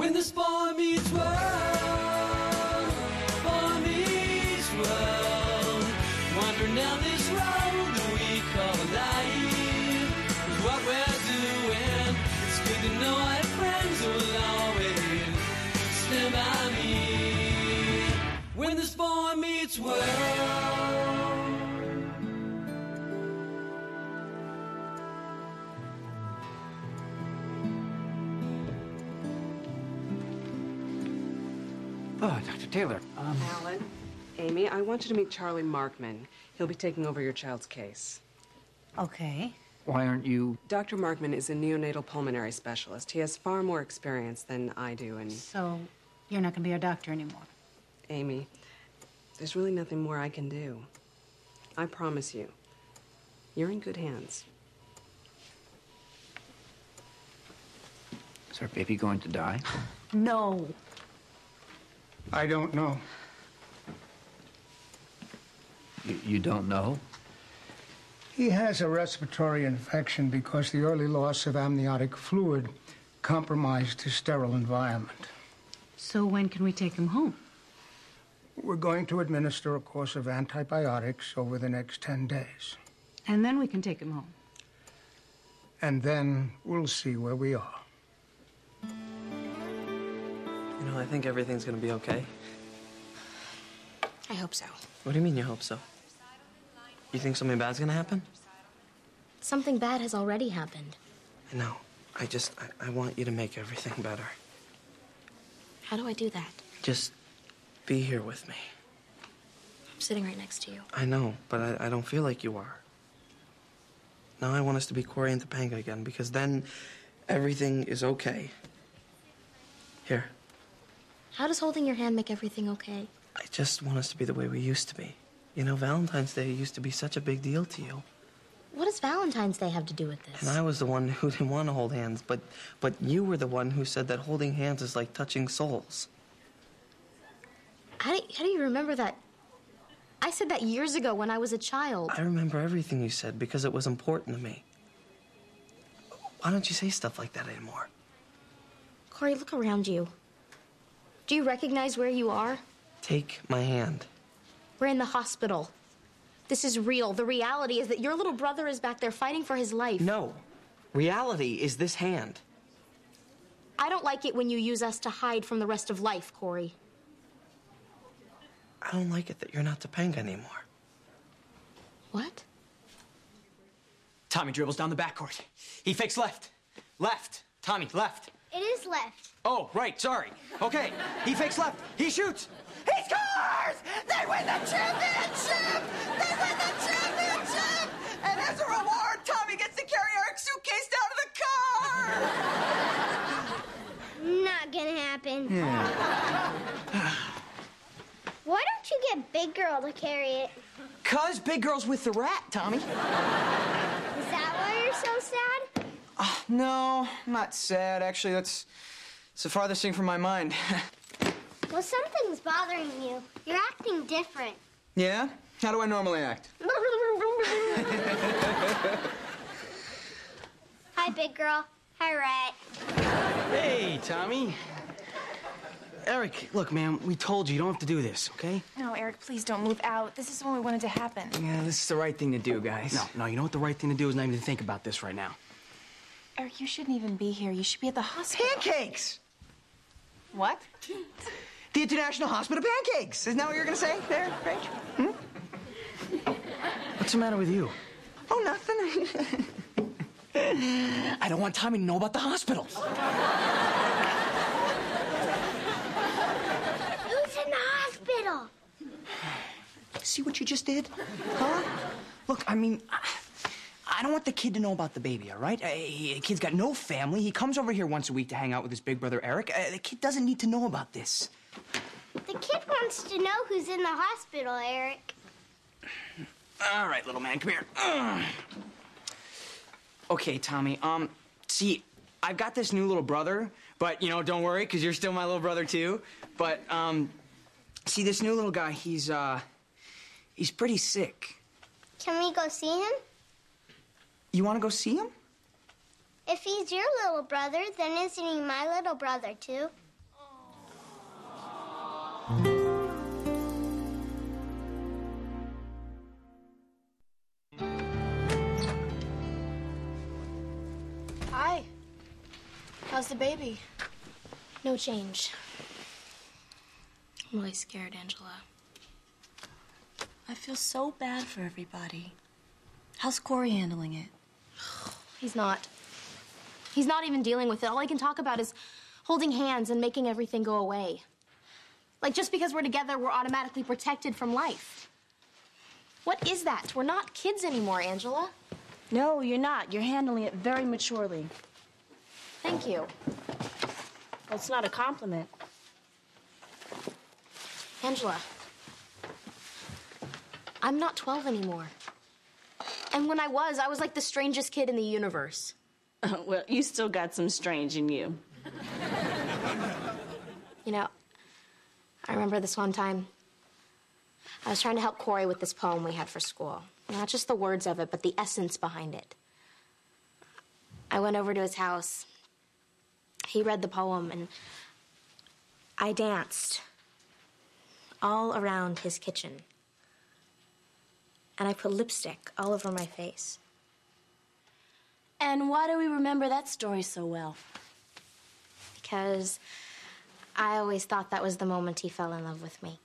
When this boy meets world, boy meets world, wandering down this road that we call life, is what we're doing. It's good to know I have friends who will always stand by me. When this boy meets world. Oh, Dr. Taylor. Alan, Amy, I want you to meet Charlie Markman. He'll be taking over your child's case. Okay. Why aren't you... Dr. Markman is a neonatal pulmonary specialist. He has far more experience than I do, and... So, you're not going to be our doctor anymore? Amy, there's really nothing more I can do. I promise you, you're in good hands. Is our baby going to die? No. I don't know. You don't know? He has a respiratory infection because the early loss of amniotic fluid compromised his sterile environment. So when can we take him home? We're going to administer a course of antibiotics over the next 10 days. And then we can take him home. And then we'll see where we are. You know, I think everything's gonna be okay. I hope so. What do you mean you hope so? You think something bad's gonna happen? Something bad has already happened. I know. I want you to make everything better. How do I do that? Just be here with me. I'm sitting right next to you. I know, but I don't feel like you are. Now I want us to be Corey and Topanga again, because then everything is okay. Here. How does holding your hand make everything okay? I just want us to be the way we used to be. You know, Valentine's Day used to be such a big deal to you. What does Valentine's Day have to do with this? And I was the one who didn't want to hold hands, but you were the one who said that holding hands is like touching souls. How do you remember that? I said that years ago when I was a child. I remember everything you said because it was important to me. Why don't you say stuff like that anymore? Corey, look around you. Do you recognize where you are? Take my hand. We're in the hospital. This is real. The reality is that your little brother is back there fighting for his life. No. Reality is this hand. I don't like it when you use us to hide from the rest of life, Corey. I don't like it that you're not Topanga anymore. What? Tommy dribbles down the backcourt. He fakes left. Left. Tommy, left. It is left. Oh, right, sorry. Okay, he fakes left. He shoots. He scores! They win the championship! They win the championship! And as a reward, Tommy gets to carry Eric's suitcase down to the car! Not gonna happen. Why don't you get Big Girl to carry it? 'Cause Big Girl's with the rat, Tommy. Is that why you're so sad? No, I'm not sad. Actually, that's the farthest thing from my mind. Well, something's bothering you. You're acting different. Yeah? How do I normally act? Hi, Big Girl. Hi, Rat. Hey, Tommy. Eric, look, man, we told you don't have to do this, okay? No, Eric, please don't move out. This is what we wanted to happen. Yeah, this is the right thing to do, guys. No, you know what the right thing to do is not even to think about this right now. Eric, you shouldn't even be here. You should be at the hospital. Pancakes! What? The International Hospital Pancakes! Isn't that what you're gonna say there, Rach? What's the matter with you? Oh, nothing. I don't want Tommy to know about the hospital. Who's in the hospital? See what you just did? Huh? Look, I mean, I don't want the kid to know about the baby, all right? The kid's got no family. He comes over here once a week to hang out with his big brother, Eric. The kid doesn't need to know about this. The kid wants to know who's in the hospital, Eric. All right, little man, come here. Okay, Tommy, see, I've got this new little brother, but, you know, don't worry, because you're still my little brother, too. But, see, this new little guy, he's pretty sick. Can we go see him? You want to go see him? If he's your little brother, then isn't he my little brother, too? Hi. How's the baby? No change. I'm really scared, Angela. I feel so bad for everybody. How's Corey handling it? He's not. He's not even dealing with it. All he can talk about is holding hands and making everything go away. Like, just because we're together, we're automatically protected from life. What is that? We're not kids anymore, Angela. No, you're not. You're handling it very maturely. Thank you. Well, it's not a compliment. Angela, I'm not 12 anymore. And when I was like the strangest kid in the universe. Well, you still got some strange in you. You know, I remember this one time. I was trying to help Corey with this poem we had for school. Not just the words of it, but the essence behind it. I went over to his house. He read the poem, and I danced all around his kitchen. And I put lipstick all over my face. And why do we remember that story so well? Because I always thought that was the moment he fell in love with me.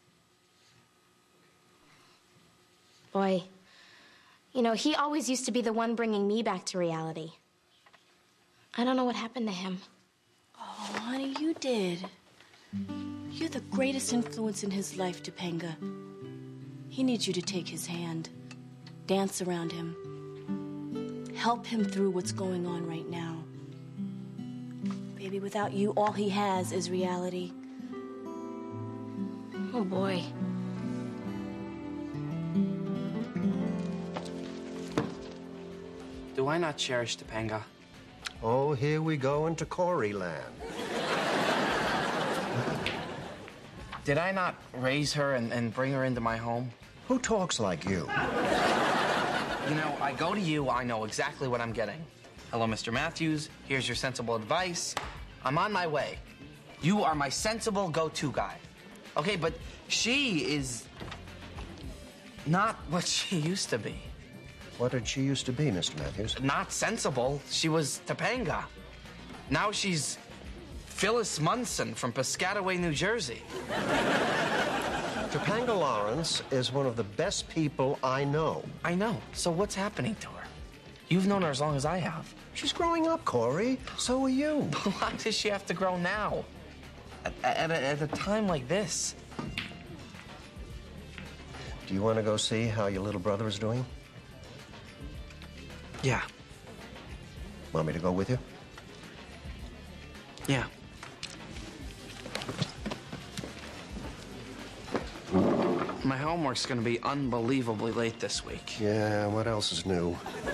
Boy, you know, he always used to be the one bringing me back to reality. I don't know what happened to him. Oh, honey, you did. You're the greatest influence in his life, Topanga. He needs you to take his hand, dance around him, help him through what's going on right now. Baby, without you, all he has is reality. Oh, boy. Do I not cherish Topanga? Oh, here we go into Corey land. Did I not raise her and bring her into my home? Who talks like you? You know, I go to you, I know exactly what I'm getting. Hello, Mr. Matthews. Here's your sensible advice. I'm on my way. You are my sensible go-to guy. Okay, but she is not what she used to be. What did she used to be, Mr. Matthews? Not sensible. She was Topanga. Now she's Phyllis Munson from Piscataway, New Jersey. Topanga Lawrence is one of the best people I know. I know. So what's happening to her? You've known her as long as I have. She's growing up, Corey. So are you. Why does she have to grow now? At a time like this? Do you want to go see how your little brother is doing? Yeah. Want me to go with you? Yeah. My homework's gonna be unbelievably late this week. Yeah, what else is new?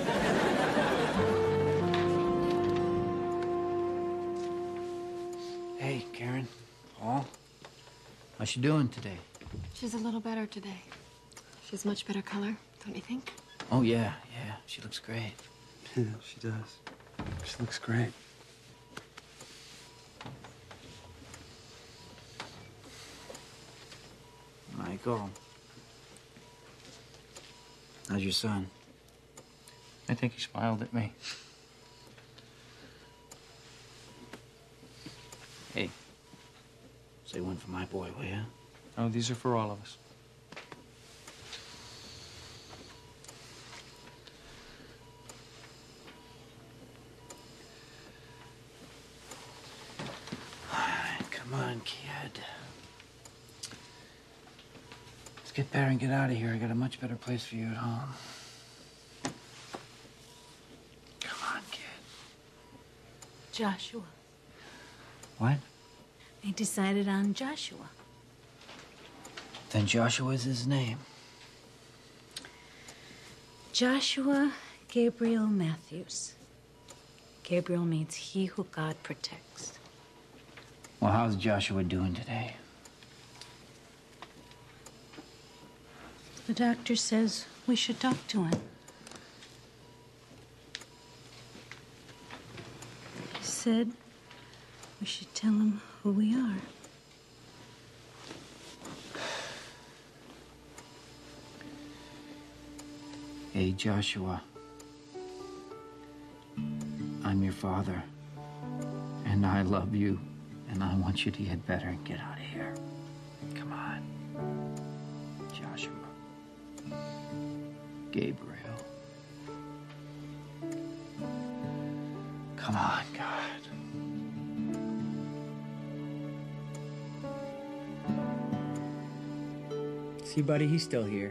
Hey, Karen. Paul. How's she doing today? She's a little better today. She's much better color, don't you think? Oh, yeah. She looks great. Yeah, she does. She looks great. Michael. How's your son? I think he smiled at me. Hey, say one for my boy, will ya? Oh, these are for all of us. Come on, kid. Let's get there and get out of here. I got a much better place for you at home. Come on, kid. Joshua. What? They decided on Joshua. Then Joshua's his name. Joshua Gabriel Matthews. Gabriel means he who God protects. Well, how's Joshua doing today? The doctor says we should talk to him. He said we should tell him who we are. Hey, Joshua. I'm your father. And I love you. And I want you to get better and get out of here. Come on. Joshua. Gabriel. Come on, God. See, buddy, he's still here.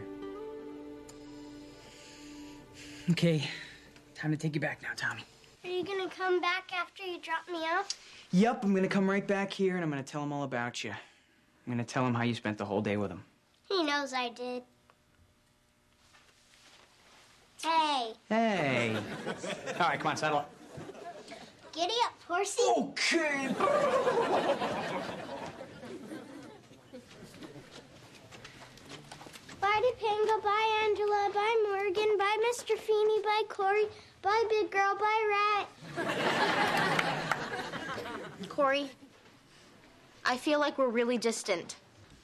Okay, time to take you back now, Tommy. Are you gonna come back after you drop me off? Yep, I'm gonna come right back here and I'm gonna tell him all about you. I'm gonna tell him how you spent the whole day with him. He knows I did. Hey. Hey. All right, come on, saddle up. Giddy up, horsey. Okay. Bye Topanga, bye Angela, bye Morgan, bye Mr. Feeney, bye Corey, bye Big Girl, bye Rat. Corey, I feel like we're really distant.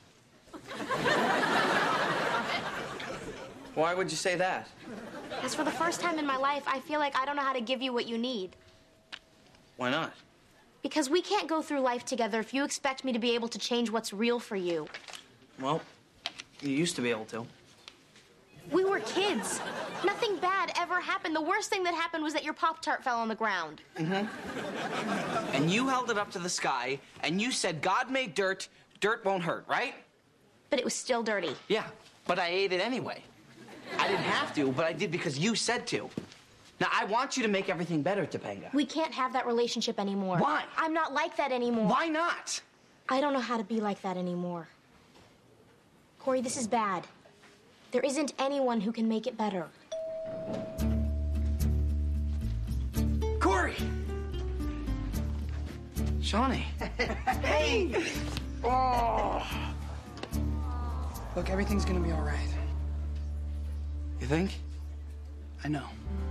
Why would you say that? Because for the first time in my life, I feel like I don't know how to give you what you need. Why not? Because we can't go through life together if you expect me to be able to change what's real for you. Well, you used to be able to. We were kids. Nothing bad ever happened. The worst thing that happened was that your Pop-Tart fell on the ground. Mm-hmm. And you held it up to the sky, and you said, God made dirt, dirt won't hurt, right? But it was still dirty. Yeah, but I ate it anyway. I didn't have to, but I did because you said to. Now, I want you to make everything better, Topanga. We can't have that relationship anymore. Why? I'm not like that anymore. Why not? I don't know how to be like that anymore. Corey, this is bad. There isn't anyone who can make it better. Corey! Shawnee. Hey! Oh! Look, everything's gonna be all right. You think? I know.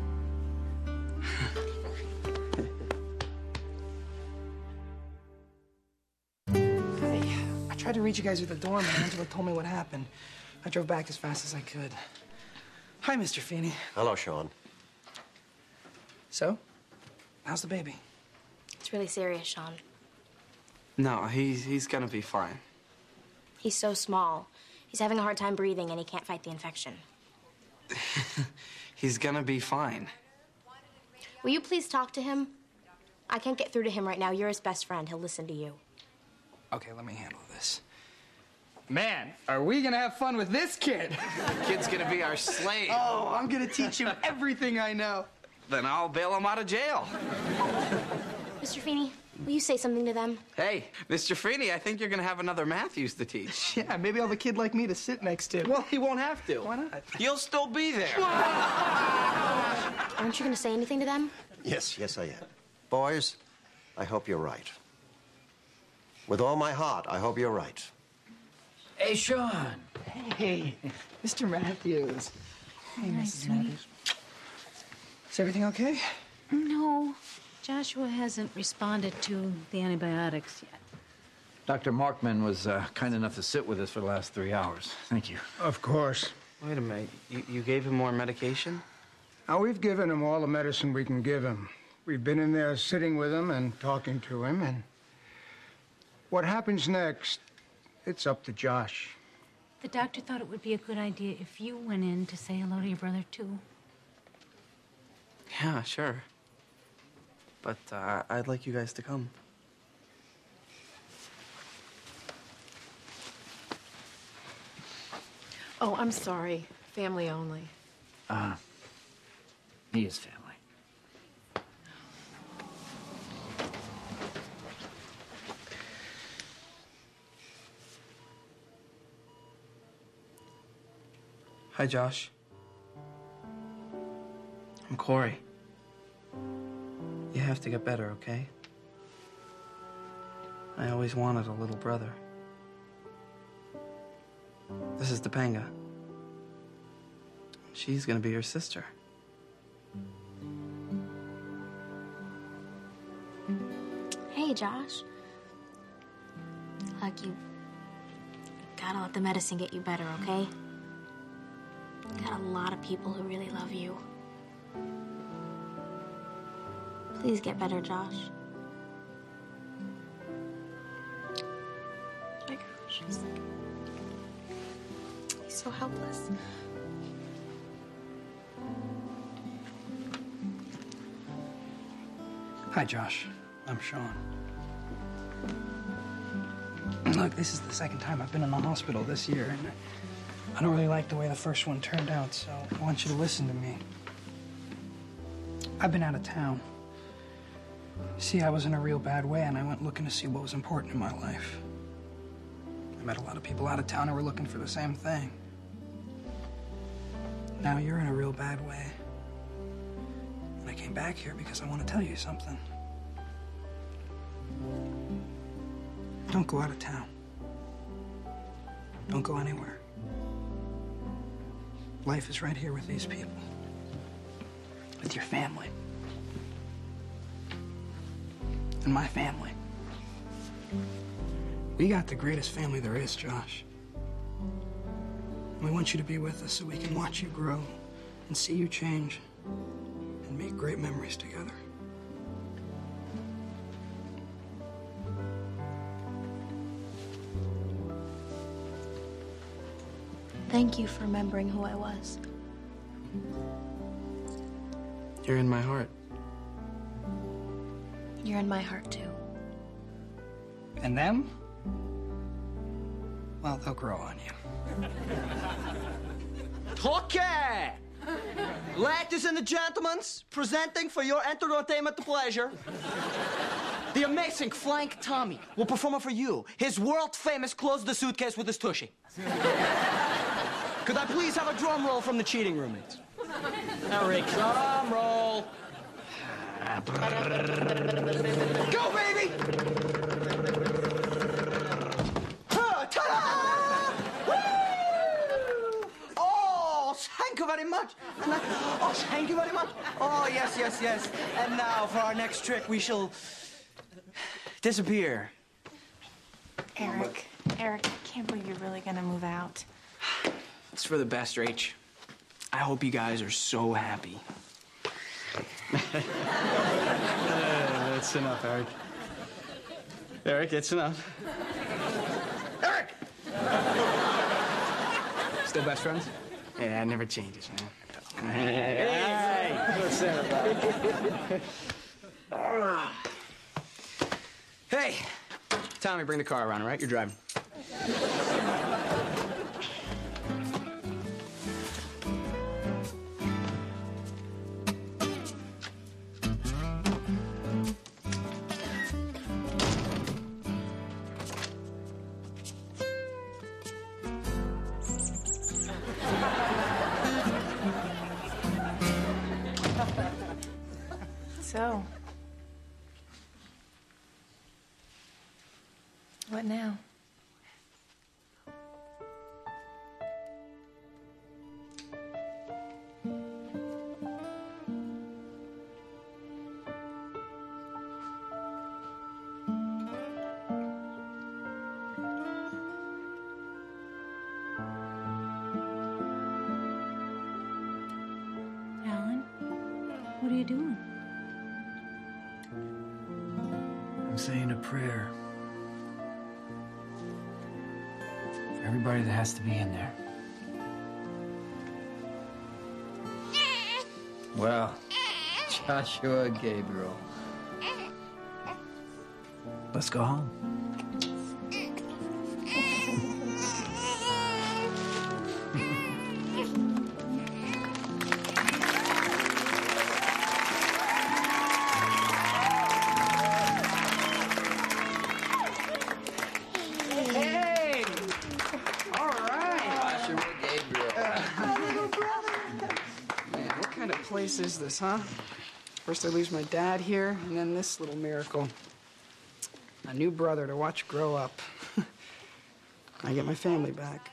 Hey, I tried to reach you guys through the door, and Angela told me what happened. I drove back as fast as I could. Hi, Mr. Feeney. Hello, Sean. So, how's the baby? It's really serious, Sean. No, he's gonna be fine. He's so small. He's having a hard time breathing, and he can't fight the infection. He's gonna be fine. Will you please talk to him? I can't get through to him right now. You're his best friend. He'll listen to you. Okay, let me handle this. Man, are we gonna have fun with this kid? Kid's gonna be our slave. Oh, I'm gonna teach him everything I know. Then I'll bail him out of jail. Mr. Feeney, will you say something to them? Hey, Mr. Feeney, I think you're gonna have another Matthews to teach. Yeah, maybe I'll have a kid like me to sit next to. Well, he won't have to. Why not? You'll still be there. Aren't you going to say anything to them? Yes, I am. Boys, I hope you're right. With all my heart, I hope you're right. Hey, Sean. Hey, Mr. Matthews. Hey, Mrs. Matthews. Is everything okay? No. Joshua hasn't responded to the antibiotics yet. Dr. Markman was kind enough to sit with us for the last 3 hours. Thank you. Of course. Wait a minute. You gave him more medication? Now, we've given him all the medicine we can give him. We've been in there sitting with him and talking to him, and what happens next, it's up to Josh. The doctor thought it would be a good idea if you went in to say hello to your brother, too. Yeah, sure. But I'd like you guys to come. Oh, I'm sorry. Family only. He is family. Hi, Josh. I'm Corey. You have to get better, okay? I always wanted a little brother. This is Topanga. She's gonna be your sister. Hey, Josh. Look, you gotta let the medicine get you better, okay? You got a lot of people who really love you. Please get better, Josh. My gosh, he's so helpless. Hi, Josh. I'm Sean. Look, this is the second time I've been in the hospital this year, and I don't really like the way the first one turned out, so I want you to listen to me. I've been out of town. See, I was in a real bad way, and I went looking to see what was important in my life. I met a lot of people out of town who were looking for the same thing. Now you're in a real bad way. And I came back here because I want to tell you something. Don't go out of town. Don't go anywhere. Life is right here with these people. With your family. And my family. We got the greatest family there is, Josh. We want you to be with us so we can watch you grow and see you change and make great memories together. Thank you for remembering who I was. You're in my heart. You're in my heart, too. And them? Well, they'll grow on you. Okay! Ladies and gentlemen, presenting for your entertainment pleasure, the amazing Flank Tommy will perform for you his world-famous Close the Suitcase with his tushy. Could I please have a drum roll from the cheating roommates? Eric, drum roll. Go, baby! Ta-da! Woo! Oh, thank you very much. Oh, thank you very much. Oh, yes, yes, yes. And now for our next trick, we shall disappear. Eric, I can't believe you're really gonna move out. It's for the best, Rach. I hope you guys are so happy. That's enough, Eric. Eric, it's enough. Eric! Still best friends? Yeah, it never changes, man. Hey! What's that about? Hey! Tommy, bring the car around, all right? You're driving. So, what now? Alan, what are you doing? I'm saying a prayer for everybody that has to be in there. Well, Joshua Gabriel. Let's go home. Hey! All right. Joshua Gabriel. Little brother. Man, what kind of place is this, huh? First I lose my dad here, and then this little miracle. A new brother to watch grow up. I get my family back.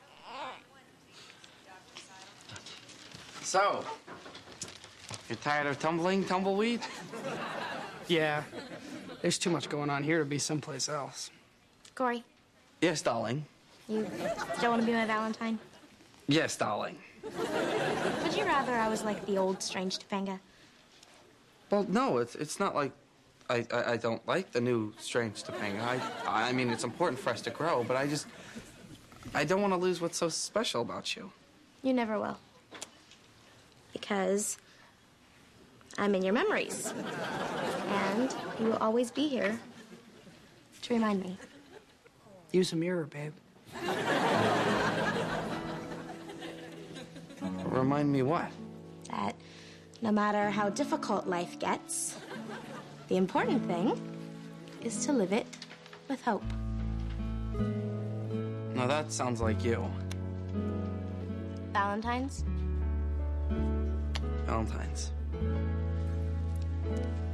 So, you're tired of tumbling, tumbleweed? Yeah. There's too much going on here to be someplace else. Corey, Yes, darling. you still want to be my Valentine? Yes, darling. Would you rather I was like the old strange Topanga? Well, no, it's not like I don't like the new strange Topanga. I mean, it's important for us to grow, but I don't want to lose what's so special about you. You never will. Because I'm in your memories. And you will always be here to remind me. Use a mirror, babe. Remind me what? That no matter how difficult life gets, the important thing is to live it with hope. No, that sounds like you. Valentine's? Valentine's.